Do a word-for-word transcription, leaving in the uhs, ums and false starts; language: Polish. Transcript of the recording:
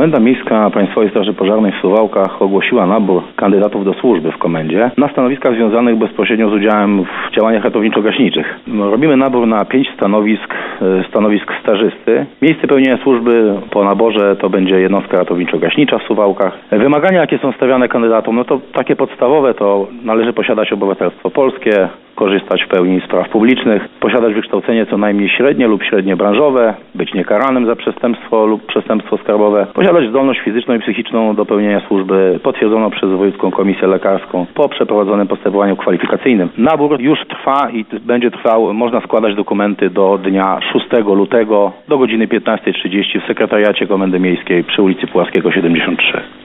Komenda Miejska Państwowej Straży Pożarnej w Suwałkach ogłosiła nabór kandydatów do służby w komendzie na stanowiskach związanych bezpośrednio z udziałem w działaniach ratowniczo-gaśniczych. Robimy nabór na pięć stanowisk, stanowisk stażysty. Miejsce pełnienia służby po naborze to będzie jednostka ratowniczo-gaśnicza w Suwałkach. Wymagania, jakie są stawiane kandydatom, no to takie podstawowe, to należy posiadać obywatelstwo polskie, korzystać w pełni z praw publicznych, posiadać wykształcenie co najmniej średnie lub średnie branżowe, być niekaranym za przestępstwo lub przestępstwo skarbowe, posiadać zdolność fizyczną i psychiczną do pełnienia służby potwierdzoną przez Wojewódzką Komisję Lekarską po przeprowadzonym postępowaniu kwalifikacyjnym. Nabór już trwa i będzie trwał, można składać dokumenty do dnia szóstego lutego do godziny piętnastej trzydzieści w sekretariacie Komendy Miejskiej przy ulicy Pułaskiego siedemdziesiąt trzy.